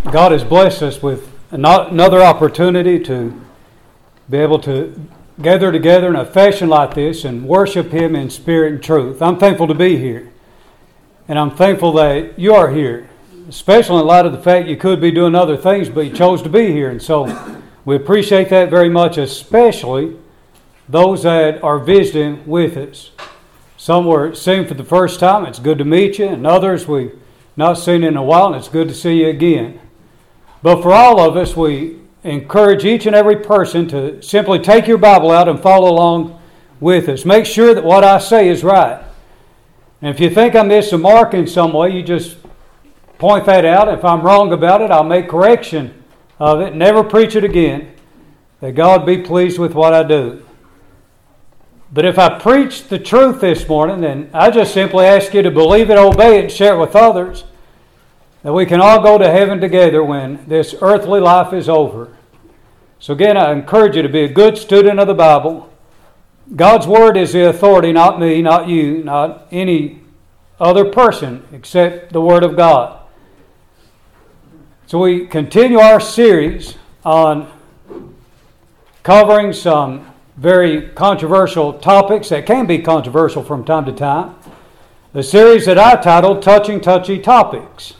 God has blessed us with another opportunity to be able to gather together in a fashion like this and worship Him in spirit and truth. I'm thankful to be here. And I'm thankful that you are here, especially in light of the fact you could be doing other things, but you chose to be here. And so we appreciate that very much, especially those that are visiting with us. Some were seeing for the first time. It's good to meet you. And others we've not seen in a while, and it's good to see you again. But for all of us, we encourage each and every person to simply take your Bible out and follow along with us. Make sure that what I say is right. And if you think I missed a mark in some way, you just point that out. If I'm wrong about it, I'll make correction of it. Never preach it again. That God be pleased with what I do. But if I preach the truth this morning, then I just simply ask you to believe it, obey it, and share it with others. That we can all go to heaven together when this earthly life is over. So again, I encourage you to be a good student of the Bible. God's Word is the authority, not me, not you, not any other person except the Word of God. So we continue our series on covering some very controversial topics that can be controversial from time to time. The series that I titled Touching Touchy Topics.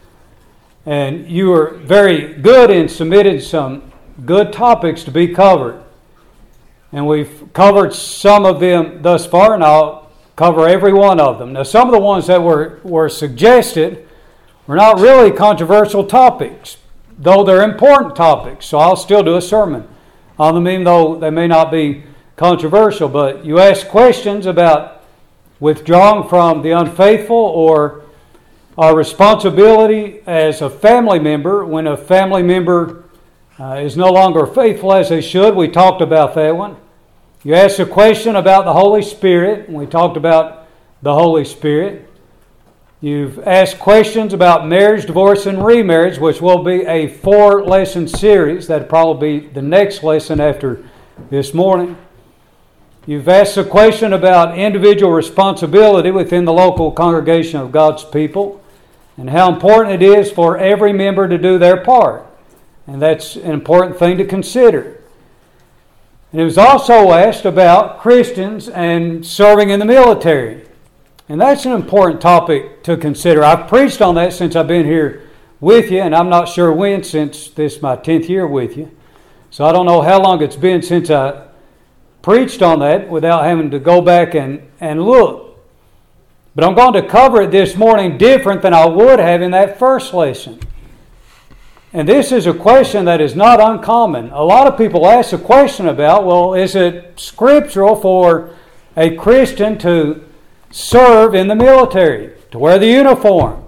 And you were very good in submitting some good topics to be covered. And we've covered some of them thus far, and I'll cover every one of them. Now, some of the ones that were suggested were not really controversial topics, though they're important topics. So I'll still do a sermon on them, even though they may not be controversial. But you ask questions about withdrawing from the unfaithful or our responsibility as a family member when a family member is no longer faithful as they should. We talked about that one. You asked a question about the Holy Spirit, and we talked about the Holy Spirit. You've asked questions about marriage, divorce, and remarriage, which will be a 4-lesson series. That'll probably be the next lesson after this morning. You've asked a question about individual responsibility within the local congregation of God's people and how important it is for every member to do their part. And that's an important thing to consider. And it was also asked about Christians and serving in the military. And that's an important topic to consider. I've preached on that since I've been here with you, and I'm not sure when, since this is my 10th year with you. So I don't know how long it's been since I preached on that without having to go back and look. But I'm going to cover it this morning different than I would have in that first lesson. And this is a question that is not uncommon. A lot of people ask a question about, well, is it scriptural for a Christian to serve in the military, to wear the uniform?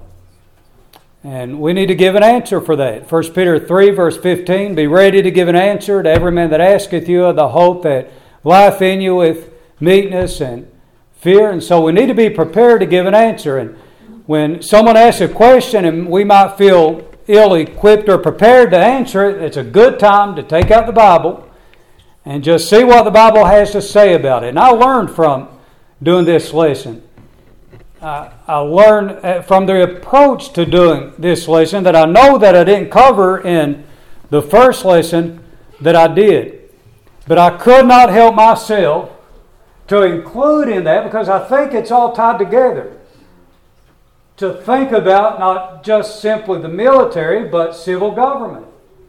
And we need to give an answer for that. 1 Peter 3, verse 15, be ready to give an answer to every man that asketh you of the hope that lieth in you with meekness and fear. And so we need to be prepared to give an answer. And when someone asks a question and we might feel ill-equipped or prepared to answer it, it's a good time to take out the Bible and just see what the Bible has to say about it. And I learned from doing this lesson. I learned from the approach to doing this lesson that I know that I didn't cover in the first lesson that I did. But I could not help myself to include in that because I think it's all tied together. To think about not just simply the military, but civil government.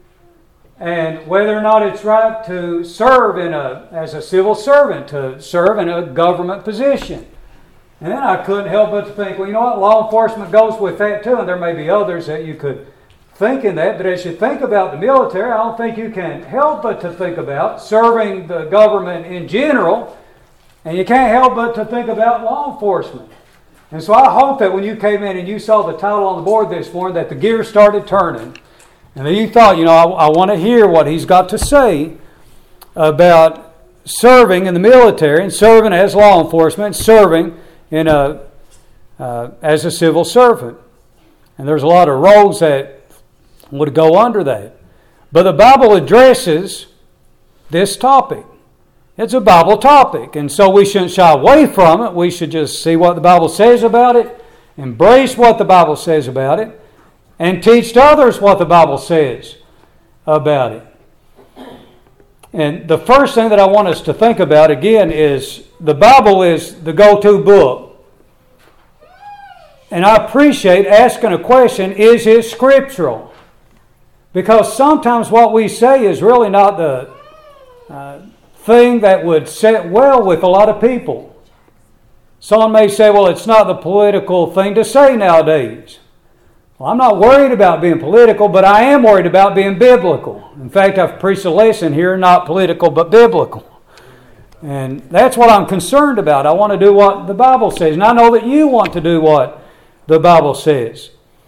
And whether or not it's right to serve as a civil servant, to serve in a government position. And then I couldn't help but to think, well, you know what, law enforcement goes with that too, and there may be others that you could think in that. But as you think about the military, I don't think you can help but to think about serving the government in general, and you can't help but to think about law enforcement. And so I hope that when you came in and you saw the title on the board this morning, that the gears started turning. And then you thought, I want to hear what he's got to say about serving in the military and serving as law enforcement, serving in as a civil servant. And there's a lot of roles that would go under that. But the Bible addresses this topic. It's a Bible topic, and so we shouldn't shy away from it. We should just see what the Bible says about it, embrace what the Bible says about it, and teach others what the Bible says about it. And the first thing that I want us to think about again is the Bible is the go-to book. And I appreciate asking a question, is it scriptural? Because sometimes what we say is really not the thing that would sit well with a lot of people. Someone may say, well, it's not the political thing to say nowadays. Well, I'm not worried about being political, but I am worried about being biblical. In fact, I've preached a lesson here, not political, but biblical. And that's what I'm concerned about. I want to do what the Bible says. And I know that you want to do what the Bible says.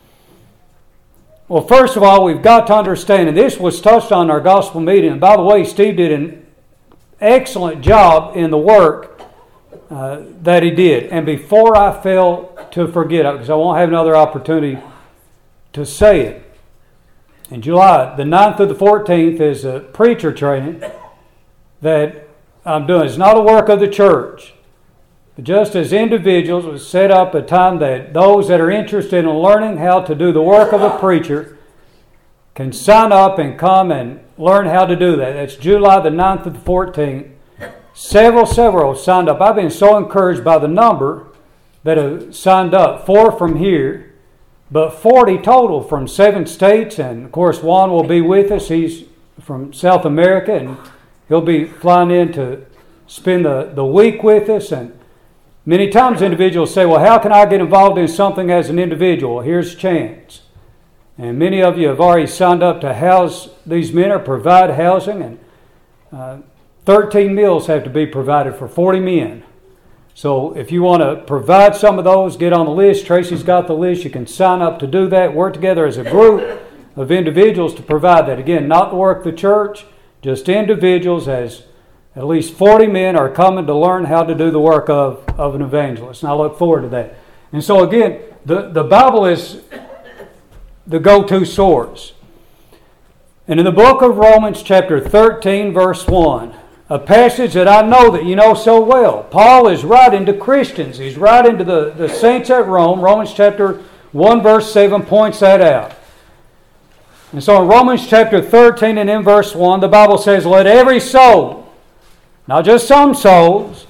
Well, first of all, we've got to understand, and this was touched on in our gospel meeting. And by the way, Steve did an excellent job in the work that he did. And before I fail to forget it, because I won't have another opportunity to say it, in July, the 9th through the 14th is a preacher training that I'm doing. It's not a work of the church, but just as individuals, it was set up a time that those that are interested in learning how to do the work of a preacher can sign up and come and learn how to do that. That's July the 9th to the 14th. Several signed up. I've been so encouraged by the number that have signed up. 4 from here, but 40 total from 7 states. And of course, Juan will be with us. He's from South America, and he'll be flying in to spend the week with us. And many times individuals say, well, how can I get involved in something as an individual? Here's a chance. And many of you have already signed up to house these men or provide housing. And 13 meals have to be provided for 40 men. So if you want to provide some of those, get on the list. Tracy's got the list. You can sign up to do that. Work together as a group of individuals to provide that. Again, not the work of the church, just individuals, as at least 40 men are coming to learn how to do the work of an evangelist. And I look forward to that. And so again, the Bible is the go-to source. And in the book of Romans chapter 13, verse 1, a passage that I know that you know so well. Paul is writing to Christians. He's writing to the saints at Rome. Romans chapter 1 verse 7 points that out. And so in Romans chapter 13 and in verse 1, the Bible says, let every soul, not just some souls,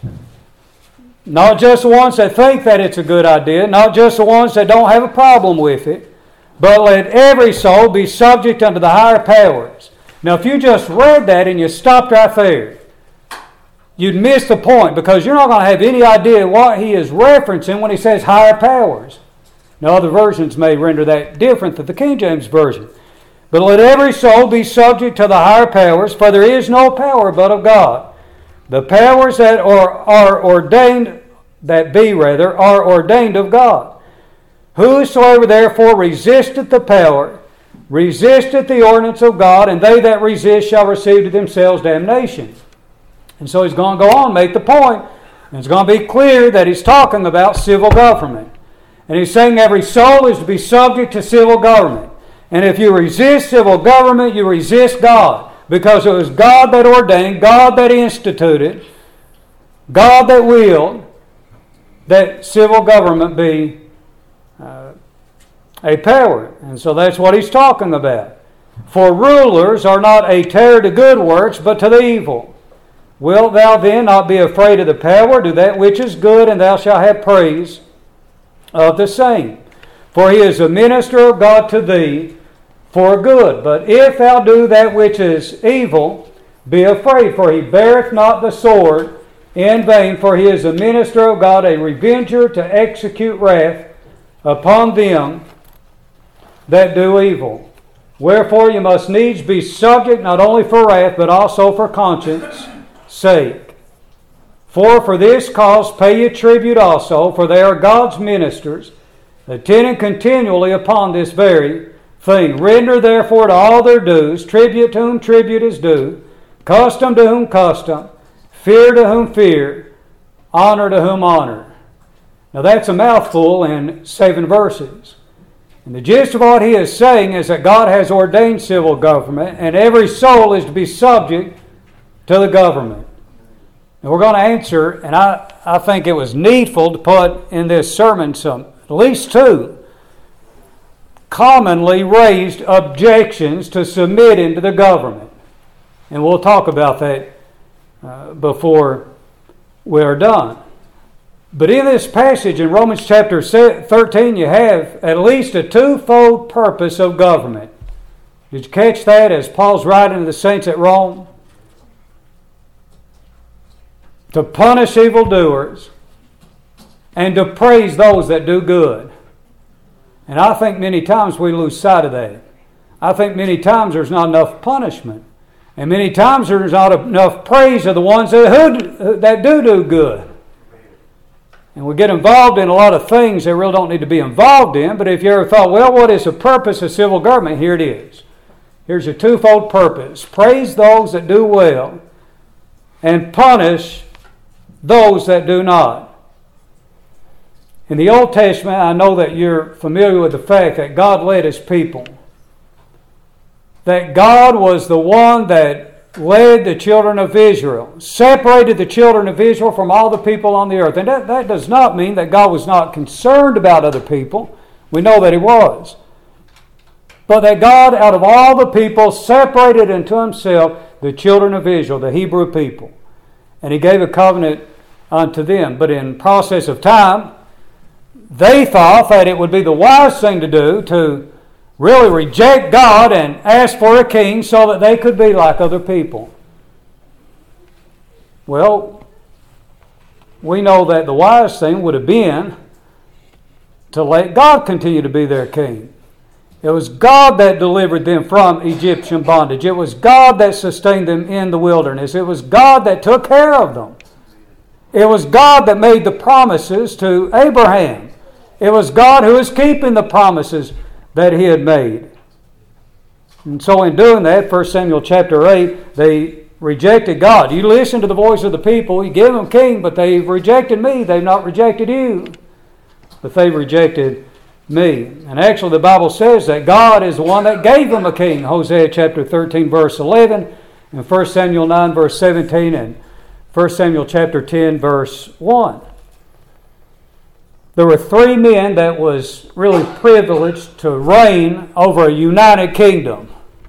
not just the ones that think that it's a good idea, not just the ones that don't have a problem with it, but let every soul be subject unto the higher powers. Now if you just read that and you stopped right there, you'd miss the point, because you're not going to have any idea what he is referencing when he says higher powers. Now, other versions may render that different than the King James Version. But let every soul be subject to the higher powers, for there is no power but of God. The powers that are ordained of God. Whosoever therefore resisteth the power, resisteth the ordinance of God, and they that resist shall receive to themselves damnation. And so he's going to go on and make the point. And it's going to be clear that he's talking about civil government. And he's saying every soul is to be subject to civil government. And if you resist civil government, you resist God. Because it was God that ordained, God that instituted, God that willed that civil government be a power. And so that's what he's talking about. For rulers are not a terror to good works, but to the evil. Wilt thou then not be afraid of the power? Do that which is good, and thou shalt have praise of the same. For he is a minister of God to thee for good. But if thou do that which is evil, be afraid, for he beareth not the sword in vain, for he is a minister of God, a revenger to execute wrath upon them that do evil. Wherefore you must needs be subject not only for wrath, but also for conscience sake. For this cause pay ye tribute also, for they are God's ministers, attending continually upon this very thing. Render therefore to all their dues, tribute to whom tribute is due, custom to whom custom, fear to whom fear, honor to whom honor. Now that's a mouthful in 7 verses. And the gist of what he is saying is that God has ordained civil government, and every soul is to be subject to the government. And we're going to answer, and I think it was needful to put in this sermon at least 2 commonly raised objections to submitting to the government. And we'll talk about that before we are done. But in this passage in Romans chapter 13, you have at least a twofold purpose of government. Did you catch that as Paul's writing to the saints at Rome? To punish evildoers and to praise those that do good. And I think many times we lose sight of that. I think many times there's not enough punishment. And many times there's not enough praise of the ones that do good. And we get involved in a lot of things that really don't need to be involved in. But if you ever thought, well, what is the purpose of civil government? Here it is. Here's a twofold purpose. Praise those that do well and punish those that do not. In the Old Testament, I know that you're familiar with the fact that God led His people. That God was the one that led the children of Israel, separated the children of Israel from all the people on the earth. And that does not mean that God was not concerned about other people. We know that He was. But that God, out of all the people, separated unto Himself the children of Israel, the Hebrew people. And He gave a covenant unto them. But in process of time, they thought that it would be the wise thing to do to really reject God and ask for a king so that they could be like other people. Well, we know that the wise thing would have been to let God continue to be their king. It was God that delivered them from Egyptian bondage. It was God that sustained them in the wilderness. It was God that took care of them. It was God that made the promises to Abraham. It was God who was keeping the promises that He had made. And so in doing that, 1 Samuel chapter 8, they rejected God. You listen to the voice of the people, you give them king, but they've rejected me. They've not rejected you, but they've rejected me. And actually the Bible says that God is the one that gave them a king. Hosea chapter 13 verse 11, and 1 Samuel 9 verse 17, and 1 Samuel chapter 10 verse 1. There were three men that was really privileged to reign over a united kingdom.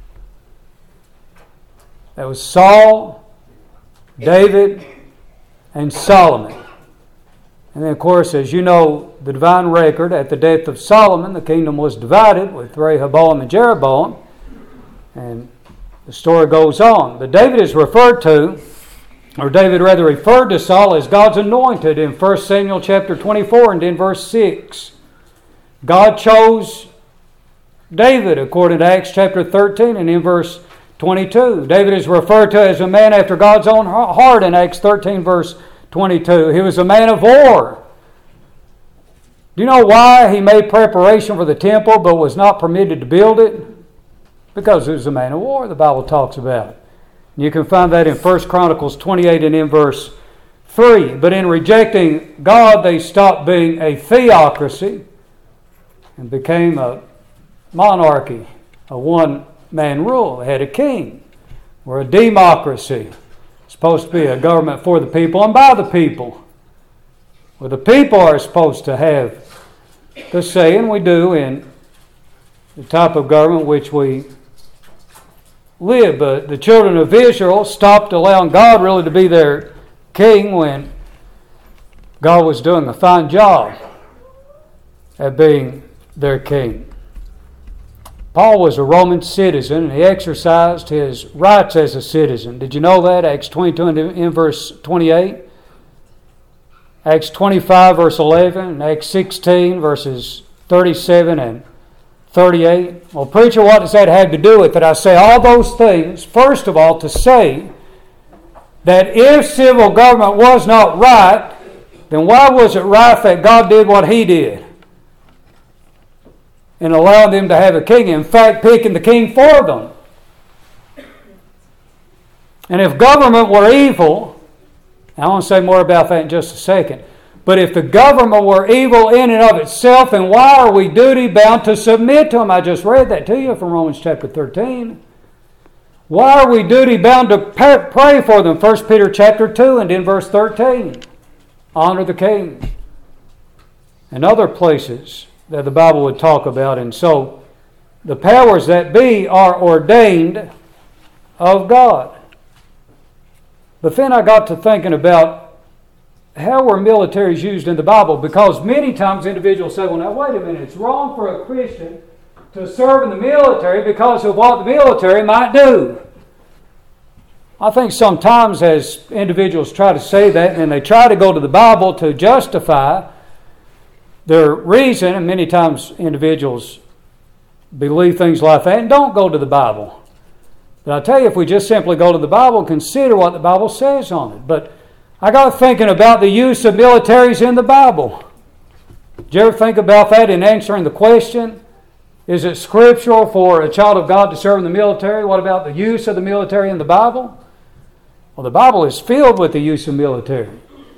That was Saul, David, and Solomon. And then, of course, as you know, the divine record, at the death of Solomon, the kingdom was divided with Rehoboam and Jeroboam. And the story goes on. But David is referred to, or David rather referred to Saul as God's anointed in 1 Samuel chapter 24 and in verse 6. God chose David according to Acts chapter 13 and in verse 22. David is referred to as a man after God's own heart in Acts 13 verse 22. He was a man of war. Do you know why he made preparation for the temple but was not permitted to build it? Because he was a man of war, the Bible talks about. You can find that in 1 Chronicles 28 and in verse 3. But in rejecting God, they stopped being a theocracy and became a monarchy, a one-man rule. They had a king. We're a democracy. It's supposed to be a government for the people and by the people. Well, the people are supposed to have the say, and we do, in the type of government which we live. But the children of Israel stopped allowing God really to be their king when God was doing a fine job at being their king. Paul was a Roman citizen and he exercised his rights as a citizen. Did you know that? Acts 22 and in verse 28. Acts 25 verse 11 and Acts 16 verses 37 and 38. Well, preacher, what does that have to do with it? I say all those things, first of all, to say that if civil government was not right, then why was it right that God did what He did and allowed them to have a king? In fact, picking the king for them. And if government were evil, I want to say more about that in just a second. But if the government were evil in and of itself, then why are we duty-bound to submit to them? I just read that to you from Romans chapter 13. Why are we duty-bound to pray for them? 1 Peter chapter 2 and in verse 13. Honor the king. And other places that the Bible would talk about. And so the powers that be are ordained of God. But then I got to thinking about how were militaries used in the Bible? Because many times individuals say, well, now wait a minute, it's wrong for a Christian to serve in the military because of what the military might do. I think sometimes as individuals try to say that, and they try to go to the Bible to justify their reason, and many times individuals believe things like that and don't go to the Bible. But I tell you, if we just simply go to the Bible and consider what the Bible says on it. But I got thinking about the use of militaries in the Bible. Did you ever think about that in answering the question? Is it scriptural for a child of God to serve in the military? What about the use of the military in the Bible? Well, the Bible is filled with the use of military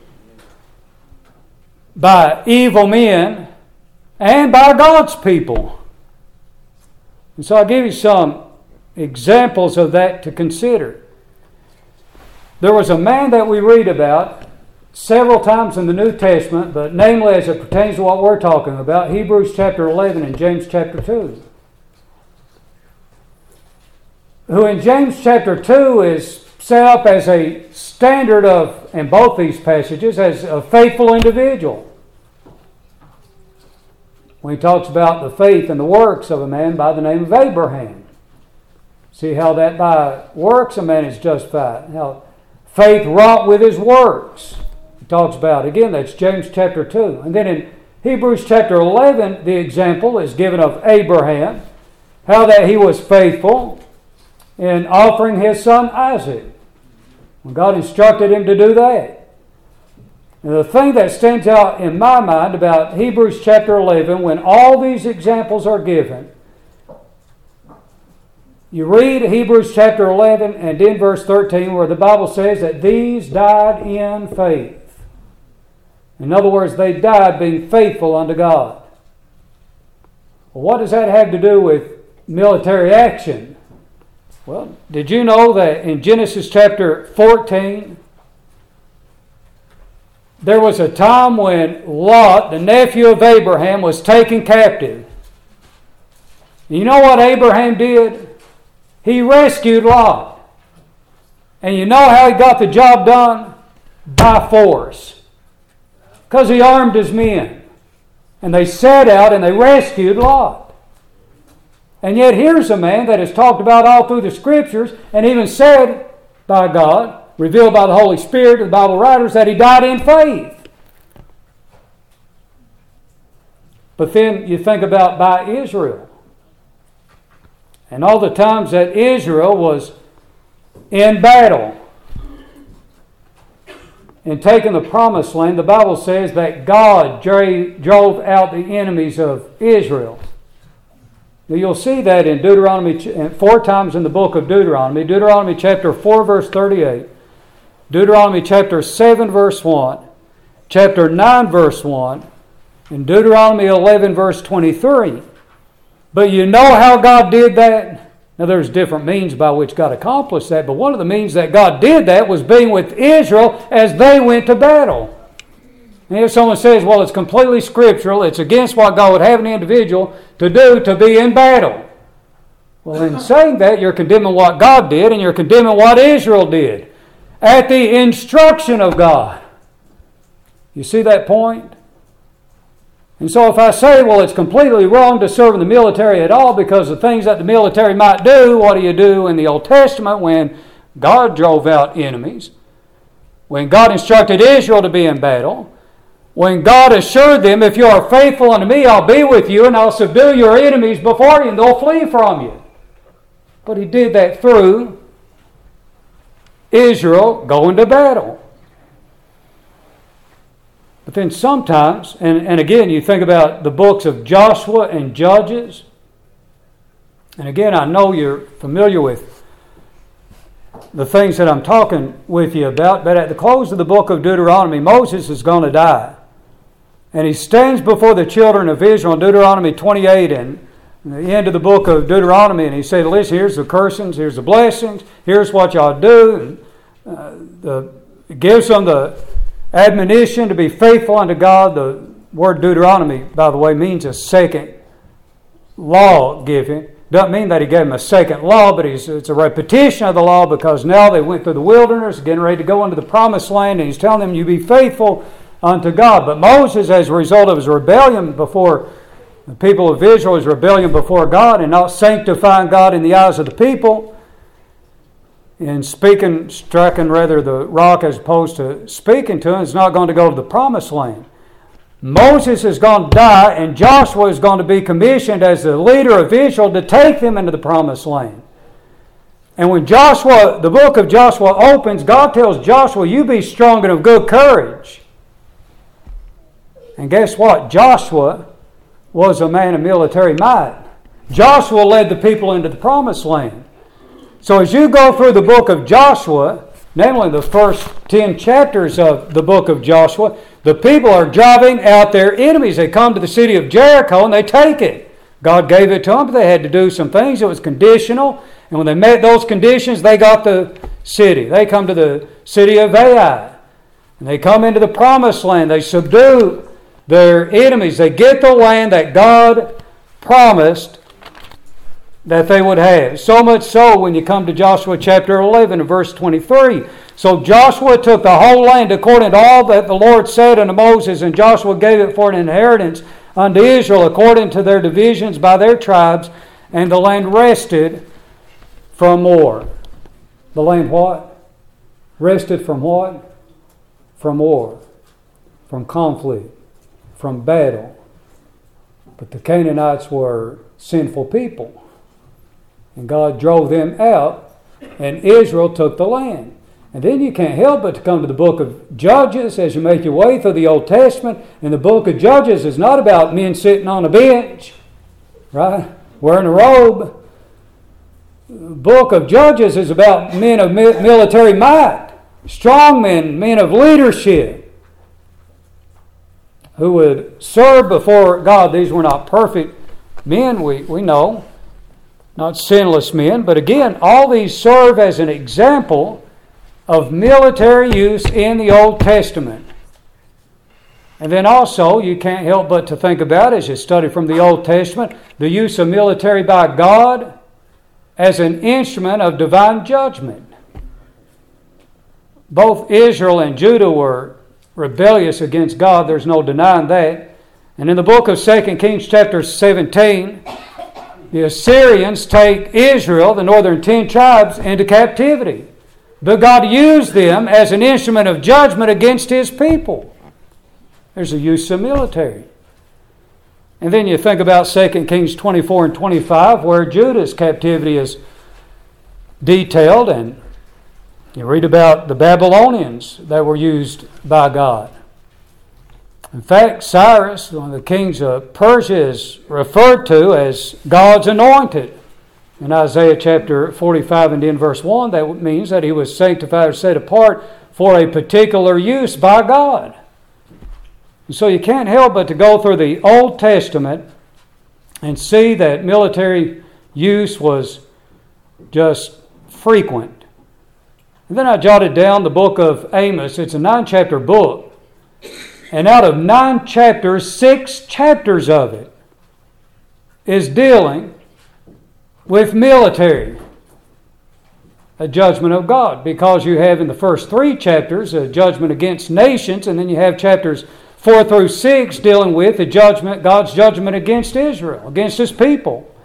by evil men and by God's people. And so I'll give you some examples of that to consider. There was a man that we read about several times in the New Testament, but namely as it pertains to what we're talking about, Hebrews chapter 11 and James chapter 2. Who in James chapter 2 is set up as a standard of, in both these passages, as a faithful individual. When he talks about the faith and the works of a man by the name of Abraham. See how that by works a man is justified. How faith wrought with his works. He talks about, again, that's James chapter 2. And then in Hebrews chapter 11, the example is given of Abraham. How that he was faithful in offering his son Isaac. When God instructed him to do that. And the thing that stands out in my mind about Hebrews chapter 11, when all these examples are given, you read Hebrews chapter 11 and in verse 13 where the Bible says that these died in faith. In other words, they died being faithful unto God. Well, what does that have to do with military action? Well, did you know that in Genesis chapter 14, there was a time when Lot, the nephew of Abraham, was taken captive. You know what Abraham did? He rescued Lot. And you know how he got the job done? By force. Because he armed his men. And they set out and they rescued Lot. And yet here's a man that is talked about all through the Scriptures and even said by God, revealed by the Holy Spirit to the Bible writers, that he died in faith. But then you think about by Israel. And all the times that Israel was in battle and taking the promised land, the Bible says that God drove out the enemies of Israel. Now you'll see that in Deuteronomy, 4 times in the book of Deuteronomy. Deuteronomy chapter 4 verse 38. Deuteronomy chapter 7 verse 1. Chapter 9 verse 1. And Deuteronomy 11 verse 23. But you know how God did that? Now there's different means by which God accomplished that, but one of the means that God did that was being with Israel as they went to battle. And if someone says, well, it's completely scriptural, it's against what God would have an individual to do to be in battle. Well, in saying that, you're condemning what God did and you're condemning what Israel did at the instruction of God. You see that point? And so if I say, well, it's completely wrong to serve in the military at all because of things that the military might do, what do you do in the Old Testament when God drove out enemies? When God instructed Israel to be in battle? When God assured them, if you are faithful unto me, I'll be with you and I'll subdue your enemies before you and they'll flee from you. But he did that through Israel going to battle. But then sometimes, and again, you think about the books of Joshua and Judges. And again, I know you're familiar with the things that I'm talking with you about, but at the close of the book of Deuteronomy, Moses is going to die. And he stands before the children of Israel in Deuteronomy 28 and the end of the book of Deuteronomy, and he said, listen, here's the cursings, here's the blessings, here's what y'all do. And, it gives them the admonition to be faithful unto God. The word Deuteronomy, by the way, means a second law giving. Doesn't mean that he gave them a second law, but it's a repetition of the law, because now they went through the wilderness, getting ready to go into the promised land, and he's telling them, you be faithful unto God. But Moses, as a result of his rebellion before the people of Israel, his rebellion before God and not sanctifying God in the eyes of the people, and striking rather the rock as opposed to speaking to him, is not going to go to the promised land. Moses is going to die, and Joshua is going to be commissioned as the leader of Israel to take them into the promised land. And when the book of Joshua opens, God tells Joshua, you be strong and of good courage. And guess what? Joshua was a man of military might. Joshua led the people into the promised land. So as you go through the book of Joshua, namely the first 10 chapters of the book of Joshua, the people are driving out their enemies. They come to the city of Jericho and they take it. God gave it to them, but they had to do some things. It was conditional. And when they met those conditions, they got the city. They come to the city of Ai. And they come into the promised land. They subdue their enemies. They get the land that God promised that they would have. So much so when you come to Joshua chapter 11 and verse 23. So Joshua took the whole land according to all that the Lord said unto Moses, and Joshua gave it for an inheritance unto Israel according to their divisions by their tribes, and the land rested from war. The land what? Rested from what? From war, from conflict, from battle. But the Canaanites were sinful people. And God drove them out, and Israel took the land. And then you can't help but to come to the book of Judges as you make your way through the Old Testament. And the book of Judges is not about men sitting on a bench, right, wearing a robe. The book of Judges is about men of military might, strong men, men of leadership, who would serve before God. These were not perfect men, we know, not sinless men, but again, all these serve as an example of military use in the Old Testament. And then also, you can't help but to think about, as you study from the Old Testament, the use of military by God as an instrument of divine judgment. Both Israel and Judah were rebellious against God. There's no denying that. And in the book of 2 Kings chapter 17, the Assyrians take Israel, the northern 10 tribes, into captivity. But God used them as an instrument of judgment against His people. There's a use of military. And then you think about 2 Kings 24 and 25, where Judah's captivity is detailed, and you read about the Babylonians that were used by God. In fact, Cyrus, one of the kings of Persia, is referred to as God's anointed. In Isaiah chapter 45 and in verse 1, that means that he was sanctified or set apart for a particular use by God. And so you can't help but to go through the Old Testament and see that military use was just frequent. And then I jotted down the book of Amos. It's a 9-chapter book. And out of 9 chapters, 6 chapters of it is dealing with military, a judgment of God. Because you have in the first 3 chapters a judgment against nations, and then you have chapters 4 through 6 dealing with the judgment, God's judgment against Israel, against His people.